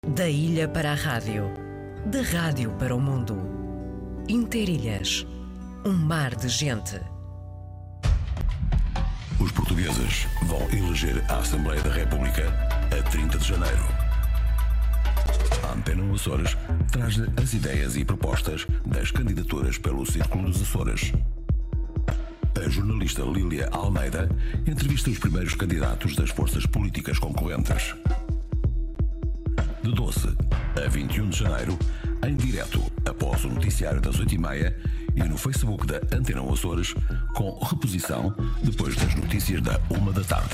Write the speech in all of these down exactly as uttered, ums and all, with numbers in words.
Da ilha para a rádio, da rádio para o mundo. Interilhas, um mar de gente. Os portugueses vão eleger a Assembleia da República a trinta de janeiro. A Antena Açores traz-lhe as ideias e propostas das candidaturas pelo Círculo dos Açores. A jornalista Lília Almeida entrevista os primeiros candidatos das forças políticas concorrentes. De doze a vinte e um de janeiro, em direto após o noticiário das oito e meia e no Facebook da Antena Açores, com reposição depois das notícias da uma da tarde.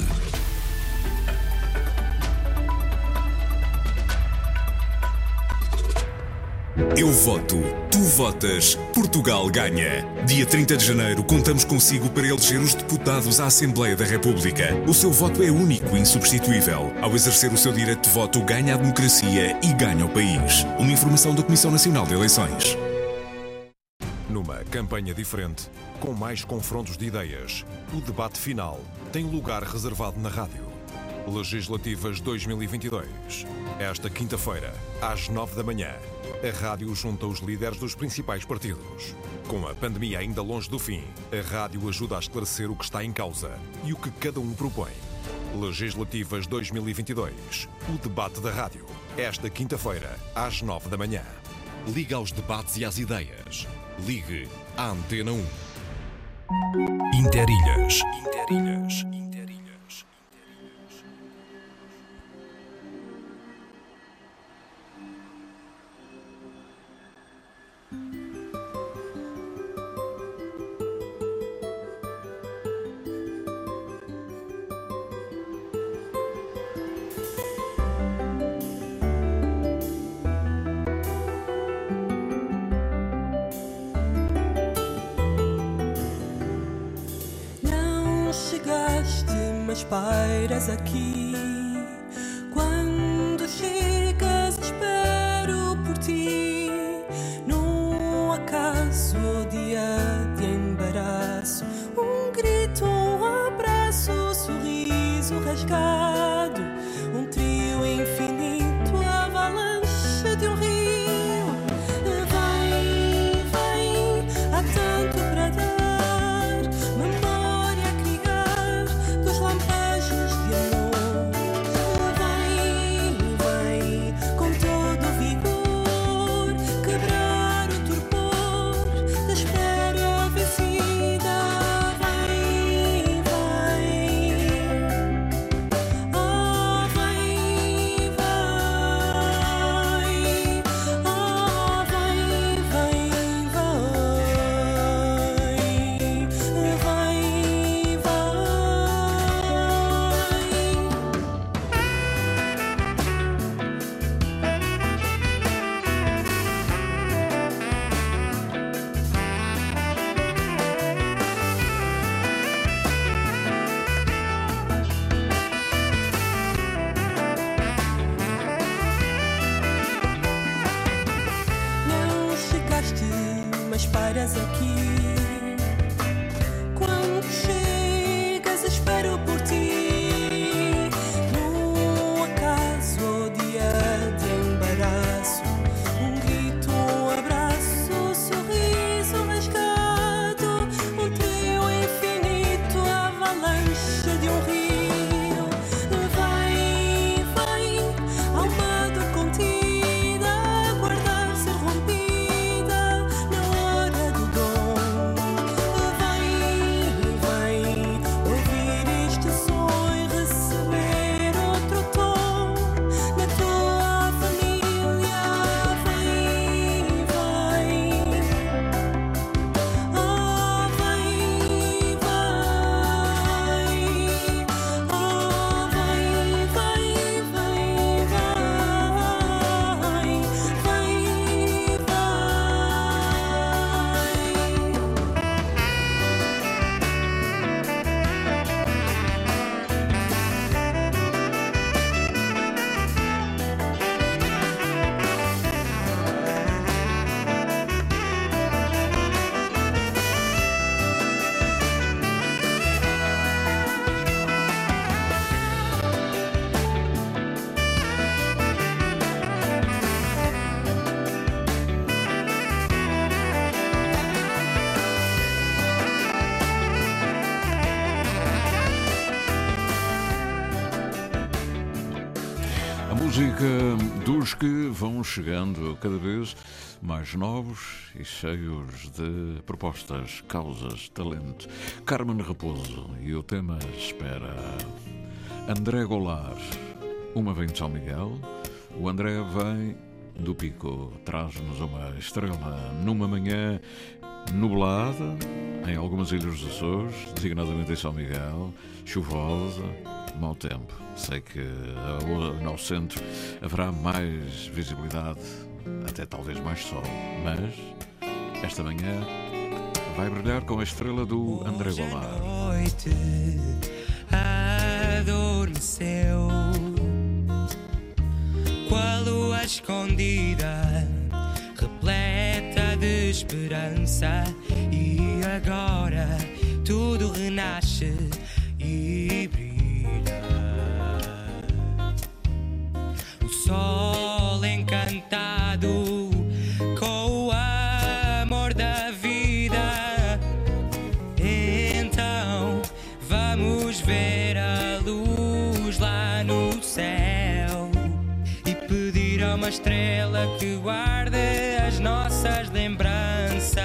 Eu voto, tu votas, Portugal ganha. Dia trinta de janeiro contamos consigo para eleger os deputados à Assembleia da República. O seu voto é único e insubstituível. Ao exercer o seu direito de voto, ganha a democracia e ganha o país. Uma informação da Comissão Nacional de Eleições. Numa campanha diferente, com mais confrontos de ideias, o debate final tem lugar reservado na rádio. Legislativas dois mil e vinte e dois. Esta quinta-feira, às nove da manhã, a rádio junta os líderes dos principais partidos. Com a pandemia ainda longe do fim, a rádio ajuda a esclarecer o que está em causa e o que cada um propõe. Legislativas dois mil e vinte e dois. O debate da rádio. Esta quinta-feira, às nove da manhã. Liga aos debates e às ideias. Ligue à Antena um. Interilhas. Interilhas. Mas pairas aqui. Quando chegas, espero por ti. Num acaso, dia de embaraço, um grito, um abraço, sorriso rasgado, um trio infinito, avalanche de um rio. Vem, vem, há tanto para dar. Paras aqui. Quando chegas, espero por ti. Num acaso ou dia de embaraço, um grito, um abraço, sorriso rasgado, um trio infinito, avalanche de um rio. Vem, vem, alma de contida, guardar ser rompida. dos que vão chegando cada vez mais novos e cheios de propostas, causas, talento. Carmen Raposo e o tema Espera. André Goulart, uma vem de São Miguel, o André vem do Pico, traz-nos uma estrela numa manhã nublada em algumas ilhas dos Açores, designadamente em São Miguel, chuvosa, mau tempo. Sei que no centro haverá mais visibilidade, até talvez mais sol, mas esta manhã vai brilhar com a estrela do André Goulart. Hoje a noite adormeceu com a lua escondida, repleta de esperança, e agora tudo renasce e brilha. O sol encantado com o amor da vida. Então vamos ver a luz lá no céu e pedir a uma estrela que guarde as nossas lembranças.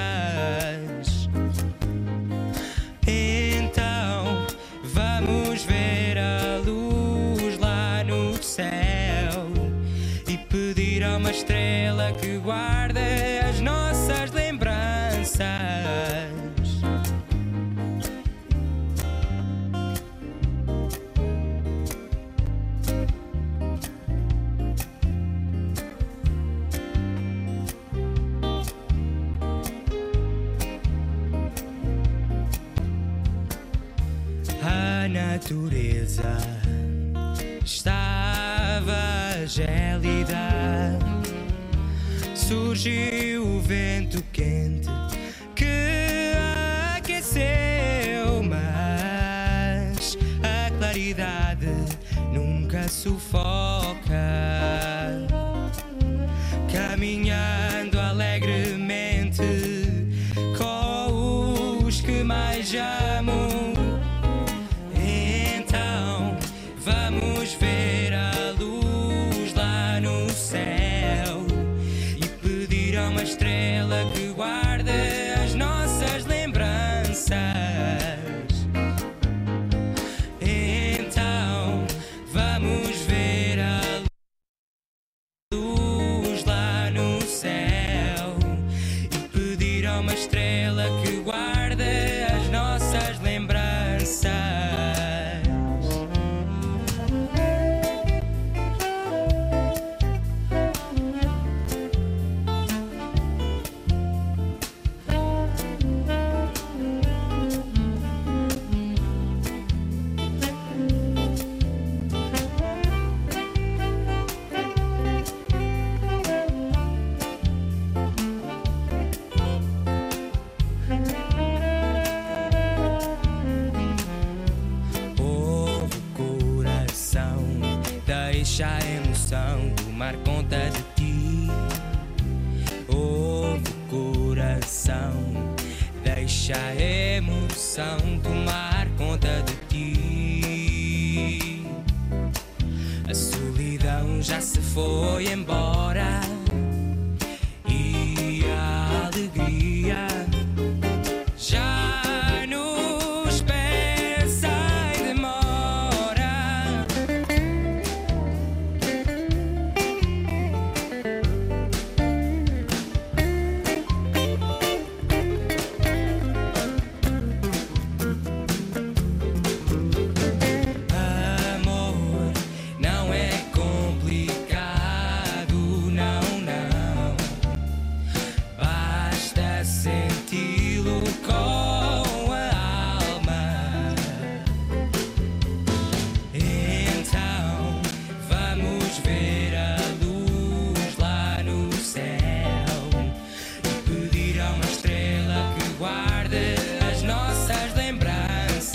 Então vamos ver a luz lá no céu e pedir a uma estrela que guarde as nossas lembranças. A natureza estava gélida, surgiu o vento quente que aqueceu, mas a claridade nunca sufoca. Caminhando alegremente com os que mais amo. Vamos ver a luz lá no céu e pedir a uma estrela que guarde as nossas lembranças. Então vamos ver a luz lá no céu e pedir a uma estrela que guarde as nossas lembranças. Deixa a emoção tomar conta de ti. Ouve o coração, deixa a emoção tomar conta de ti. A solidão já se foi embora e a alegria já nos pés sem demora. Amor não é complicado, não, não. Basta senti-lo com a alma. Então vamos ver a luz lá no céu e pedir a uma estrela que guarde as nossas lembranças.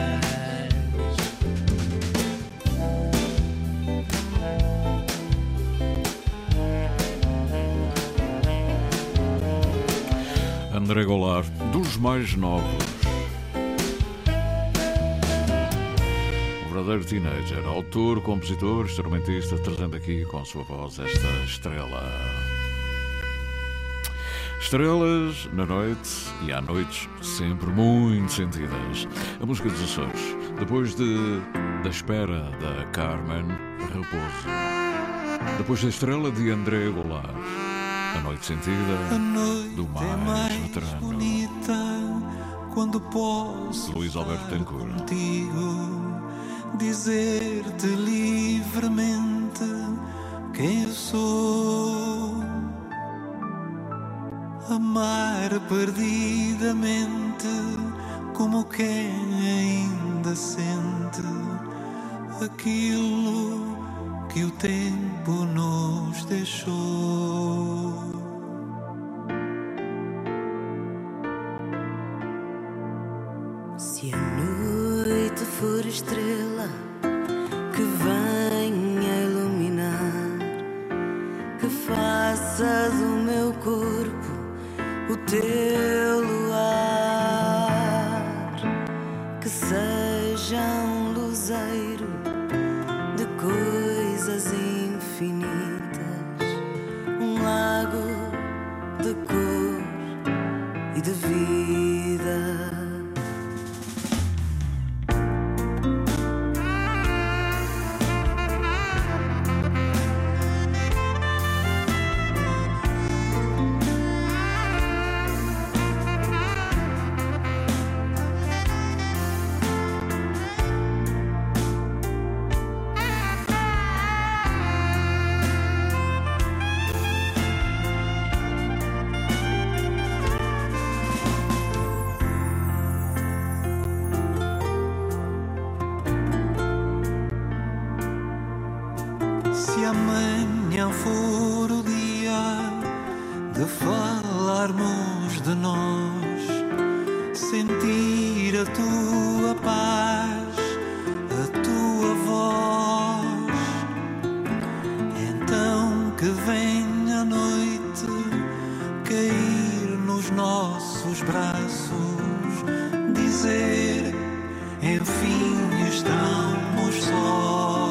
André Goulart, dos mais novos. O verdadeiro teenager, autor, compositor, instrumentista, trazendo aqui com a sua voz esta estrela. Estrelas na noite e há noites sempre muito sentidas. A música dos Açores, depois de Da Espera, da Carmen Raposo. Depois da Estrela, de André Goulart. A Noite Sentida, a noite do mais, é mais veterano bonita quando posso Luís Alberto Tencourt. Contigo, dizer-te livremente quem eu sou, amar perdidamente como quem ainda sente aquilo que o tempo nos deixou. Se a noite for estrela que venha iluminar, que faça do meu corpo o teu luar, que seja um luzeiro de coisas infinitas, um lago de cor e de vida. Se amanhã for o dia de falarmos de nós, sentir a tua paz, a tua voz, então que venha a noite cair nos nossos braços, dizer enfim estamos sós.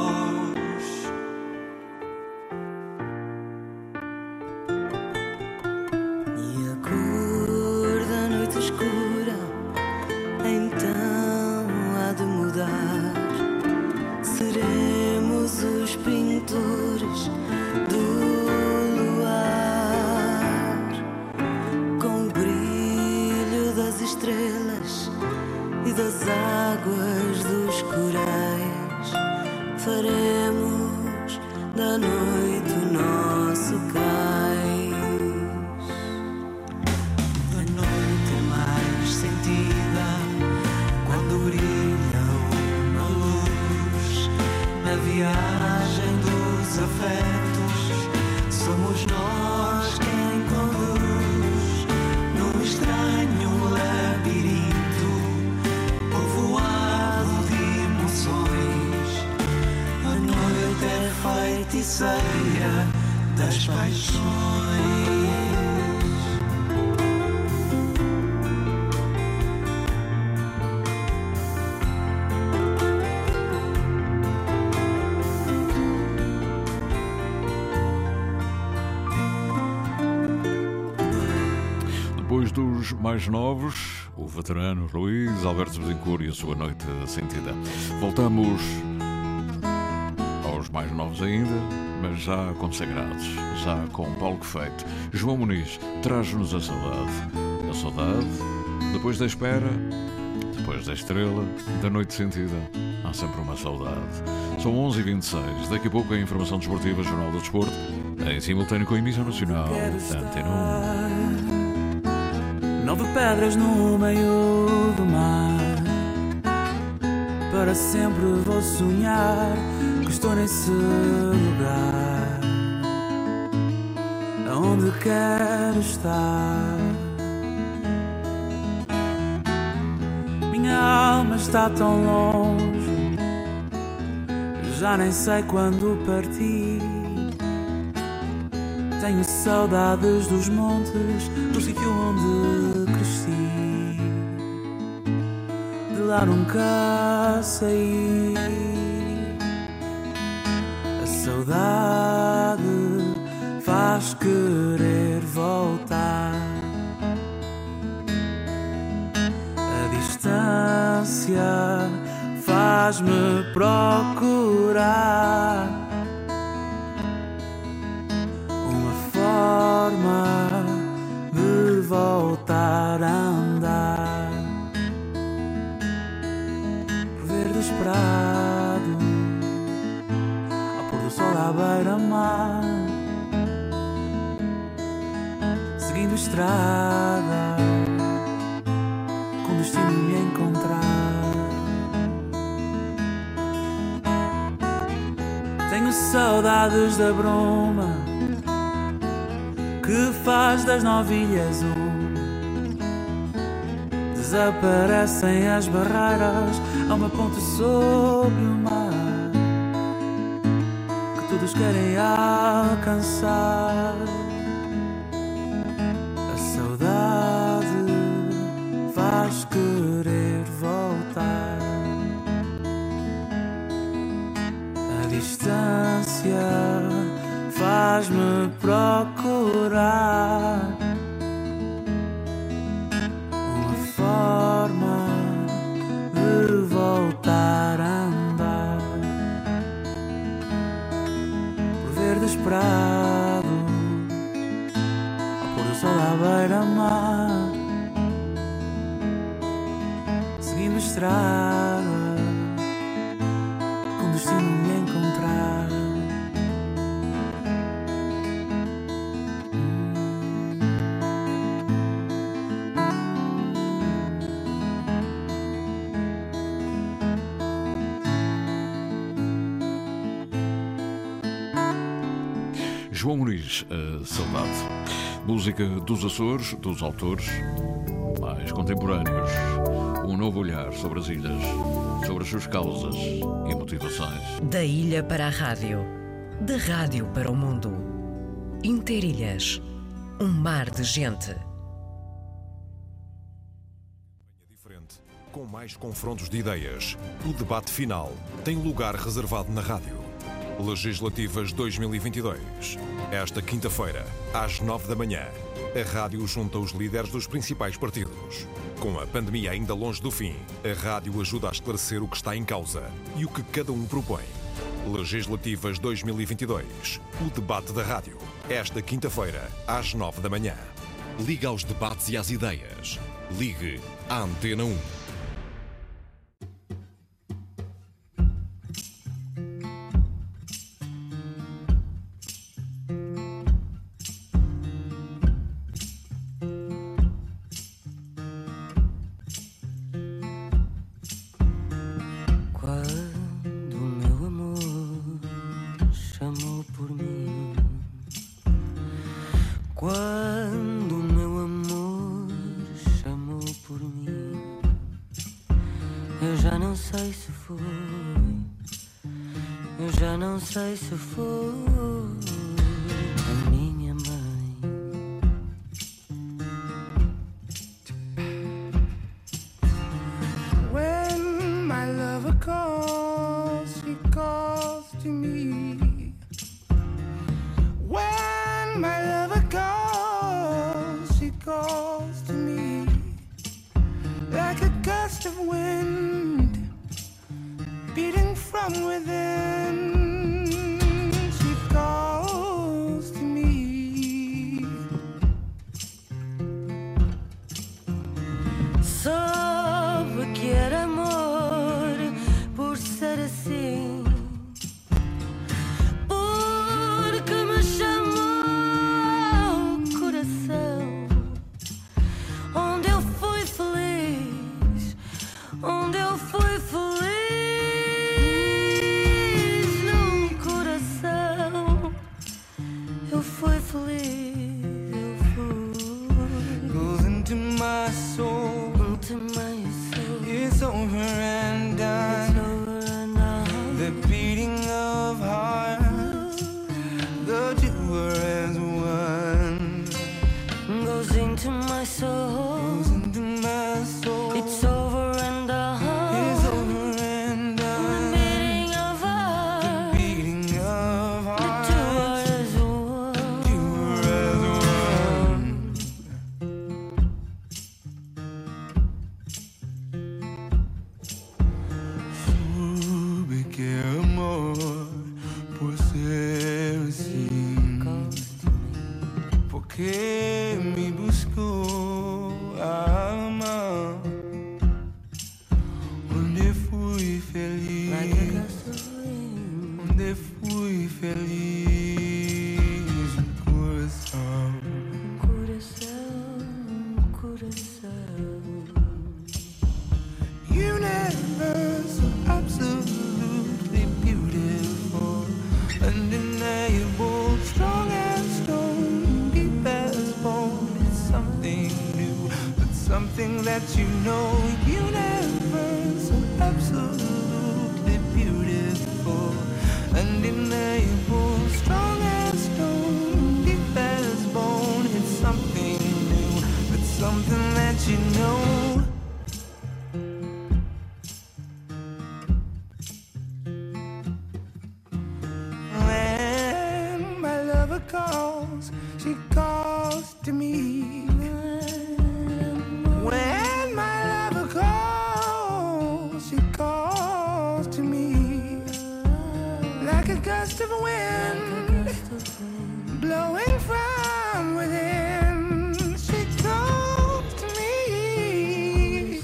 Das paixões. Depois dos mais novos, o veterano Luís Alberto Tencourt e a sua Noite Sentida. Voltamos aos mais novos ainda, mas já consagrados, já com palco feito. João Muniz traz-nos a saudade. A saudade, depois da espera, depois da estrela, da noite sentida, há sempre uma saudade. São onze e vinte e seis, daqui a pouco a informação desportiva, Jornal do Desporto, em simultâneo com a emissão nacional da Antena um. Nove pedras no meio do mar, para sempre vou sonhar que estou nesse lugar onde quero estar. Minha alma está tão longe, já nem sei quando partir. Tenho saudades dos montes, do sítio onde cresci. De lá nunca saí. saudade faz querer voltar. A distância faz-me procurar uma forma de voltar a andar por verdes prados, ao pôr do sol à beira-mar, seguindo estrada com destino de me encontrar. Tenho saudades da bruma que faz das novilhas um. Desaparecem as barreiras a uma ponte sobre o mar que todos querem alcançar. A saudade faz querer voltar. A distância faz-me procurar uma forma de voltar a andar por verdes prados, ao pôr do sol à beira-mar, seguindo estrada com destino de me encontrar. João Muniz, a saudade. Música dos Açores, dos autores mais contemporâneos. Um novo olhar sobre as ilhas, sobre as suas causas e motivações. Da ilha para a rádio, da rádio para o mundo. Interilhas, um mar de gente. Diferente, com mais confrontos de ideias. O debate final tem lugar reservado na rádio. Legislativas dois mil e vinte e dois. Esta quinta-feira, às nove da manhã, a rádio junta os líderes dos principais partidos. Com a pandemia ainda longe do fim, a rádio ajuda a esclarecer o que está em causa e o que cada um propõe. Legislativas dois mil e vinte e dois. O debate da rádio. Esta quinta-feira, às nove da manhã. Liga aos debates e às ideias. Ligue à Antena um. Quando o meu amor chamou por mim, eu já não sei se foi, eu já não sei se foi a minha mãe. When my lover calls, he calls to me. When my lover calls, she calls to me like a gust of wind beating from within. She calls to me. Soube que era amor por ser assim, porque me chamou o coração, onde eu fui feliz, onde eu fui feliz no coração, eu fui feliz, eu fui. Goes into my soul, into my soul. It's over and done. It's over and done. The beating of heart, the two were as one. Goes into my soul, goes into my soul. It's over and done. It's over and done. The beating of heart, the beating of que me buscou a alma, onde fui feliz, onde fui feliz, um coração, um coração, um coração. Universe absolutely beautiful, undeniable, strong as stone, deep as bone. It's something new, but something that you know. Universe absolutely beautiful, undeniable, strong as stone, deep as bone. It's something new, but something that you know. Calls, she calls to me. When my lover calls, she calls to me. Like a gust of wind blowing from within, she calls to me.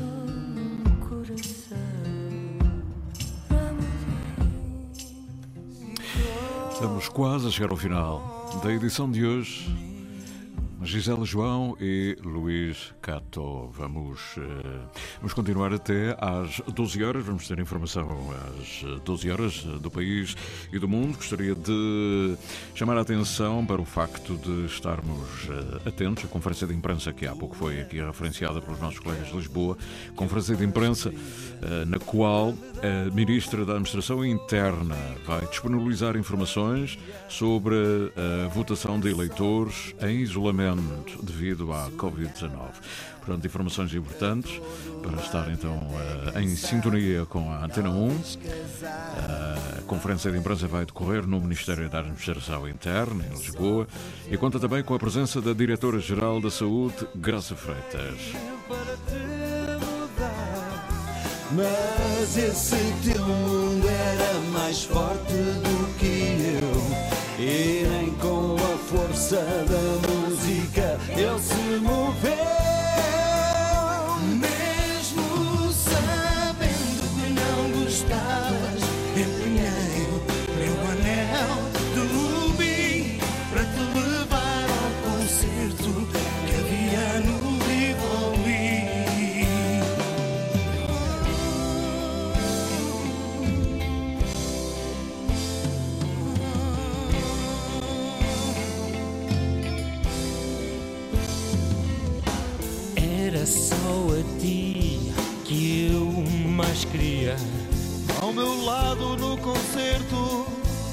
Estamos quase a chegar ao final da edição de hoje. Gisela João e Luís Cato. Vamos, uh, vamos continuar até às doze horas. Vamos ter informação às doze horas do país e do mundo. Gostaria de chamar a atenção para o facto de estarmos uh, atentos à conferência de imprensa que há pouco foi aqui referenciada pelos nossos colegas de Lisboa. Conferência de imprensa uh, na qual a Ministra da Administração Interna vai disponibilizar informações sobre a votação de eleitores em isolamento devido à covid dezanove. Portanto, informações importantes para estar então em sintonia com a Antena um. A conferência de imprensa vai decorrer no Ministério da Administração Interna, em Lisboa, e conta também com a presença da Diretora-Geral da Saúde, Graça Freitas. Mas esse teu mundo era mais forte do que eu, e nem com a força da música ele se moveu. Mesmo sabendo que não gostavas, empenhei meu anel de rubi para te levar ao concerto que havia no Rivoli. Era só a ti que eu mais queria, ao meu lado no concerto,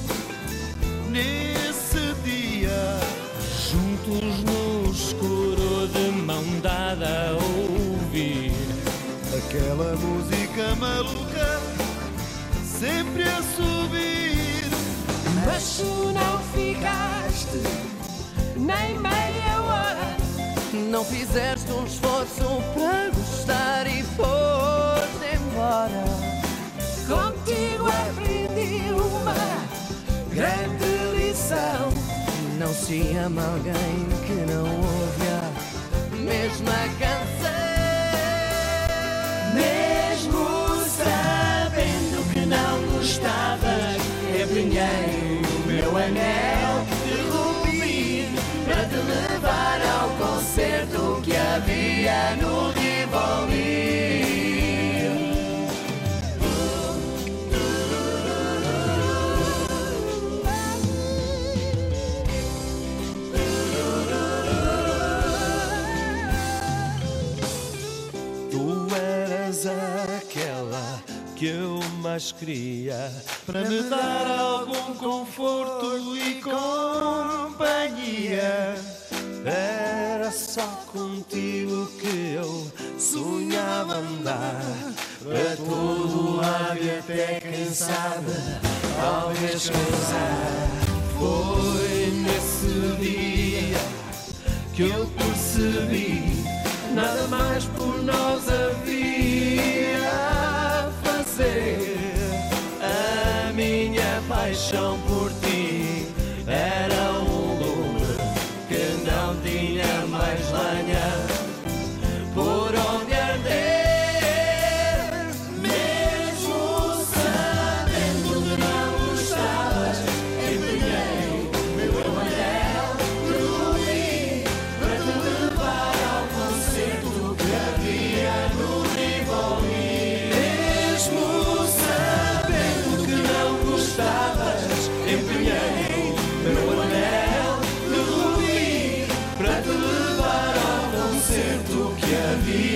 nesse dia, juntos no escuro de mão dada a ouvir aquela música maluca sempre a subir. Mas tu não ficaste nem meia hora, não fizeste um esforço para gostar e foste embora. Contigo aprendi uma grande lição: não se ama alguém que não ouve a mesma canção. Mesmo sabendo que não gostavas, empenhei o meu anel de rubi para te levar ao concerto que havia no Rivoli. Tu eras aquela que eu mais queria, para me dar algum conforto e companhia. Era só contigo que eu sonhava andar, para todo lado e até quem sabe talvez casar. Foi nesse dia que eu percebi nada mais por nós havia a fazer. A minha paixão por ti era um lume que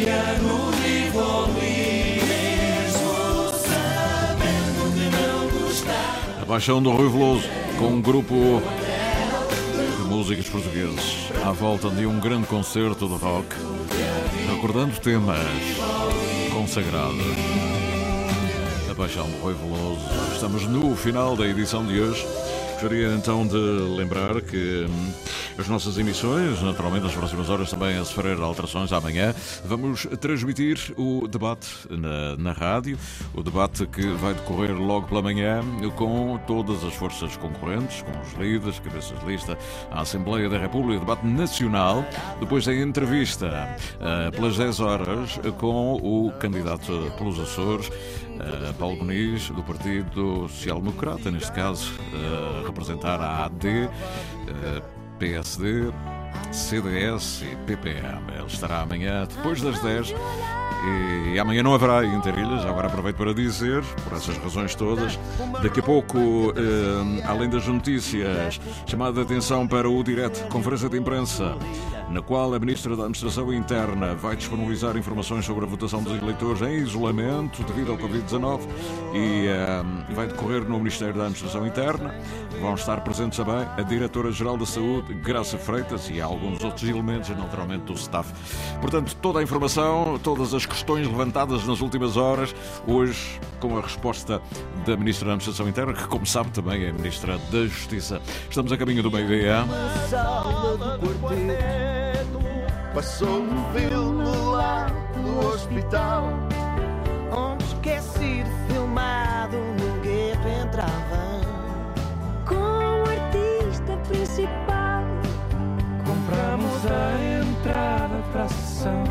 dia no Rivoli, mesmo sabendo que não gostar. A paixão do Rui Veloso, com um grupo de músicos portugueses à volta de um grande concerto de rock, recordando temas consagrados. A paixão do Rui Veloso. Estamos no final da edição de hoje. Gostaria então de lembrar que hum, as nossas emissões, naturalmente nas próximas horas também a sofrer alterações. Amanhã vamos transmitir o debate na, na rádio, o debate que vai decorrer logo pela manhã com todas as forças concorrentes, com os líderes, cabeças de lista, a Assembleia da República, debate nacional, depois a entrevista uh, pelas dez horas com o candidato pelos Açores, uh, Paulo Muniz, do Partido Social Democrata, neste caso uh, representar a A D, uh, P S D, C D S e P P M. Ele estará amanhã depois das dez e amanhã não haverá Interilhas. Agora aproveito para dizer, por essas razões todas, daqui a pouco, eh, além das notícias, chamada de atenção para o direto, conferência de imprensa, na qual a Ministra da Administração Interna vai disponibilizar informações sobre a votação dos eleitores em isolamento devido ao covid dezanove e eh, vai decorrer no Ministério da Administração Interna. Vão estar presentes também a Diretora-Geral da Saúde, Graça Freitas, e alguns outros elementos, naturalmente, do staff. Portanto, toda a informação, todas as questões levantadas nas últimas horas, hoje com a resposta da Ministra da Administração Interna, que, como sabe, também é Ministra da Justiça. Estamos a caminho do meio-dia. Na sala do quarteto passou um filme lá no hospital, onde esquecido filmado no gueto entrava com o artista principal. Compramos a entrada para a sessão,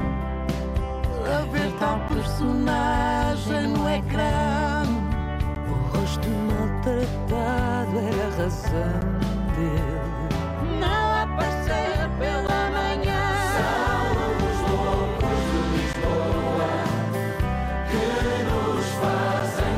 a ver tal personagem no ecrã. O rosto maltratado era a razão dele Não aparecer pela manhã. São os loucos de Lisboa que nos fazem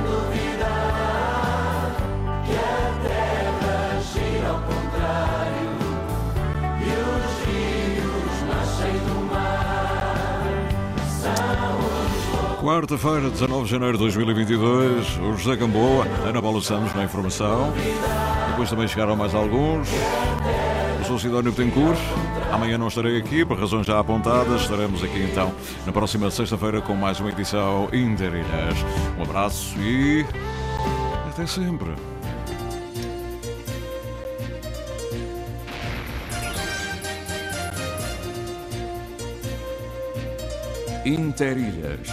duvidar que a terra gira ao contrário e os rios nascem do mar. São os loucos. Quarta-feira, dezanove de janeiro de dois mil e vinte e dois, o José Gamboa, Ana Paula Santos na informação. Depois também chegaram mais alguns. Eu sou Sidónio Betancourt. Amanhã não estarei aqui, por razões já apontadas. Estaremos aqui então na próxima sexta-feira com mais uma edição Interilhas. Um abraço e até sempre. Interilhas.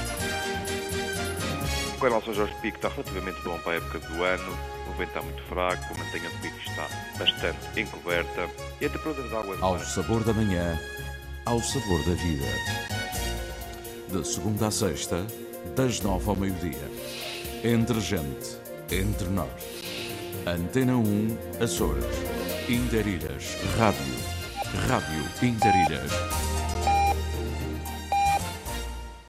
O canal São Jorge Pico está relativamente bom para a época do ano, o vento está muito fraco, a mantenha do pico está bastante encoberta e a temperatura da água... Ao sabor da manhã, ao sabor da vida. De segunda a sexta, das nove ao meio-dia. Entre gente, entre nós. Antena um, Açores. Interilhas. Rádio. Rádio Interilhas.